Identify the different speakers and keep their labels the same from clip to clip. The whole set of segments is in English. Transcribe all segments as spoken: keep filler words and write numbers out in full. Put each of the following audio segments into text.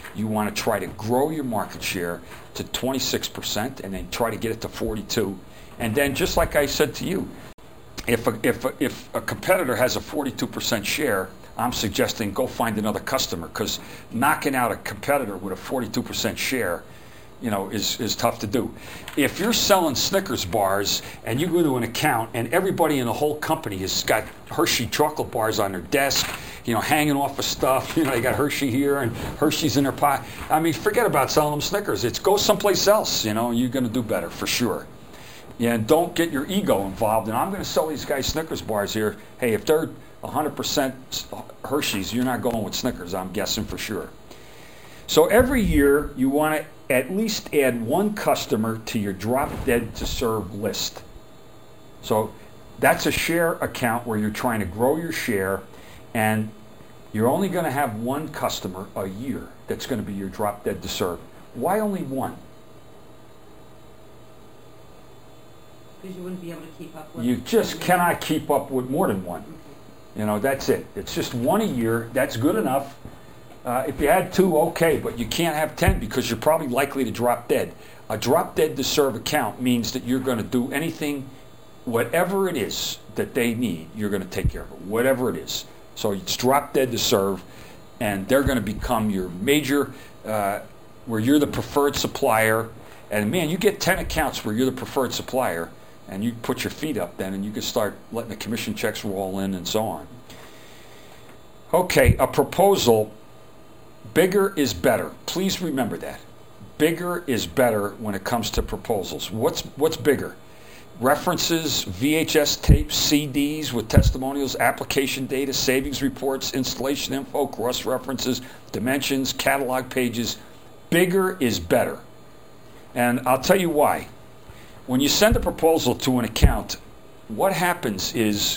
Speaker 1: You want to try to grow your market share to twenty-six percent and then try to get it to forty-two. And then, just like I said to you, if a, if a, if a competitor has a forty-two percent share, I'm suggesting go find another customer, because knocking out a competitor with a forty-two percent share, you know, is, is tough to do. If you're selling Snickers bars and you go to an account and everybody in the whole company has got Hershey chocolate bars on their desk, you know, hanging off of stuff, you know, they got Hershey here and Hershey's in their pocket. I mean, forget about selling them Snickers. It's go someplace else, you know, you're going to do better for sure. Yeah, and don't get your ego involved. And I'm going to sell these guys Snickers bars here. Hey, if they're one hundred percent Hershey's, you're not going with Snickers, I'm guessing for sure. So every year you want to at least add one customer to your drop dead to serve list. So that's a share account where you're trying to grow your share, and you're only going to have one customer a year that's going to be your drop dead to serve. Why only one?
Speaker 2: Because you wouldn't be able to keep up with
Speaker 1: You just cannot keep up with more than one. You know, that's it. It's just one a year. That's good enough. Uh, if you had two, okay, but you can't have ten because you're probably likely to drop dead. A drop dead to serve account means that you're going to do anything, whatever it is that they need, you're going to take care of it, whatever it is. So it's drop dead to serve, and they're going to become your major, uh, where you're the preferred supplier. And man, you get ten accounts where you're the preferred supplier, and you put your feet up then, and you can start letting the commission checks roll in and so on. Okay, a proposal. Bigger is better. Please remember that. Bigger is better when it comes to proposals. What's what's bigger? References, V H S tapes, C Ds with testimonials, application data, savings reports, installation info, cross-references, dimensions, catalog pages. Bigger is better. And I'll tell you why. When you send a proposal to an account, what happens is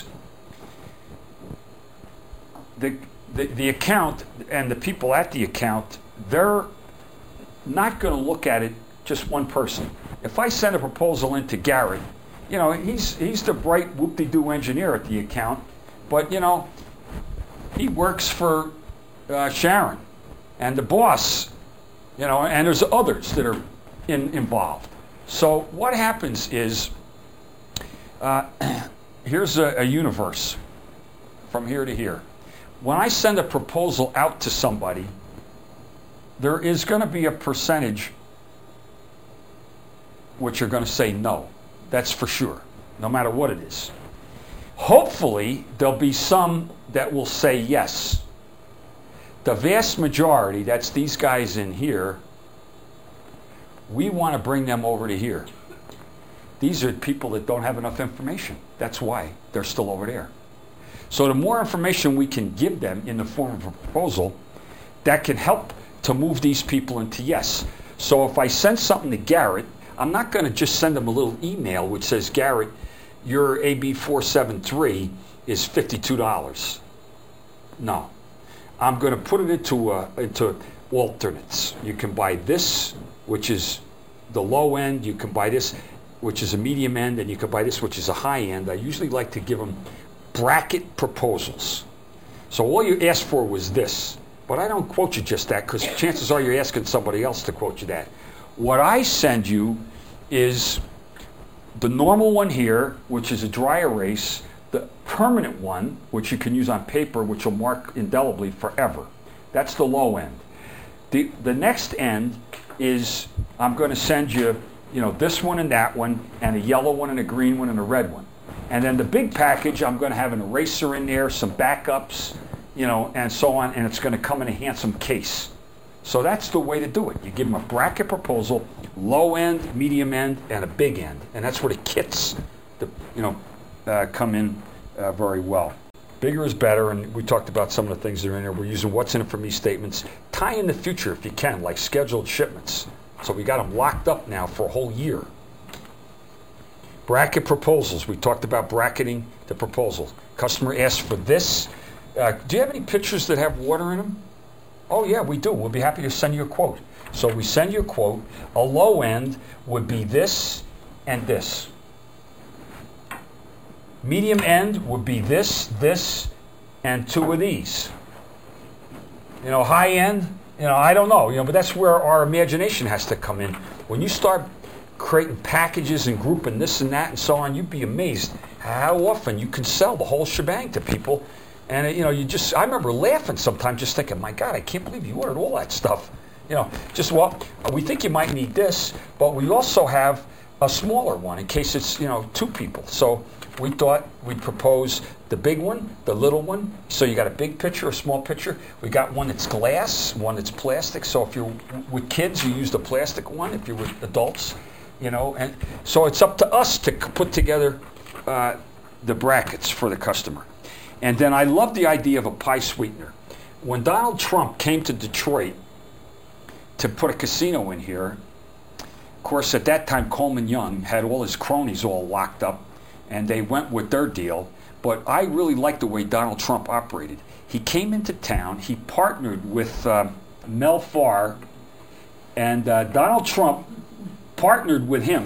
Speaker 1: the The, the account and the people at the account, they're not going to look at it just one person. If I send a proposal in to Garrett, you know, he's he's the bright whoop-de-doo engineer at the account, but, you know, he works for uh, Sharon and the boss, you know, and there's others that are in, involved. So what happens is, uh, here's a, a universe from here to here. When I send a proposal out to somebody, there is going to be a percentage which are going to say no. That's for sure, no matter what it is. Hopefully, there'll be some that will say yes. The vast majority, that's these guys in here, we want to bring them over to here. These are people that don't have enough information. That's why they're still over there. So the more information we can give them in the form of a proposal, that can help to move these people into yes. So if I send something to Garrett, I'm not going to just send them a little email which says, Garrett, your A B four seven three is fifty-two dollars. No. I'm going to put it into, uh, into alternates. You can buy this, which is the low end. You can buy this, which is a medium end, and you can buy this, which is a high end. I usually like to give them bracket proposals. So all you asked for was this, but I don't quote you just that because chances are you're asking somebody else to quote you that. What I send you is the normal one here, which is a dry erase, the permanent one, which you can use on paper, which will mark indelibly forever. That's the low end. The, the next end is I'm going to send you, you know, this one and that one, and a yellow one and a green one and a red one. And then the big package, I'm going to have an eraser in there, some backups, you know, and so on, and it's going to come in a handsome case. So that's the way to do it. You give them a bracket proposal, low end, medium end, and a big end. And that's where the kits, the, you know, uh, come in uh, very well. Bigger is better, and we talked about some of the things that are in there. We're using what's in it for me statements. Tie in the future if you can, like scheduled shipments. So we got them locked up now for a whole year. Bracket proposals. We talked about bracketing the proposal. Customer asks for this. Uh, do you have any pictures that have water in them? Oh, yeah, we do. We'll be happy to send you a quote. So we send you a quote. A low end would be this and this. Medium end would be this, this, and two of these. You know, high end, You know, I don't know. You know, but that's where our imagination has to come in. When you start creating packages and grouping this and that and so on, you'd be amazed how often you can sell the whole shebang to people. And, uh, you know, you just, I remember laughing sometimes just thinking, my God, I can't believe you ordered all that stuff. You know, just, well, we think you might need this, but we also have a smaller one in case it's, you know, two people. So we thought we'd propose the big one, the little one. So you got a big picture, a small picture. We got one that's glass, one that's plastic. So if you're with kids, you use the plastic one. If you're with adults, you know. And so it's up to us to c- put together uh, the brackets for the customer. And then I love the idea of a pie sweetener. When Donald Trump came to Detroit to put a casino in here, of course, at that time, Coleman Young had all his cronies all locked up, and they went with their deal. But I really liked the way Donald Trump operated. He came into town, he partnered with uh, Mel Farr, and uh, Donald Trump partnered with him.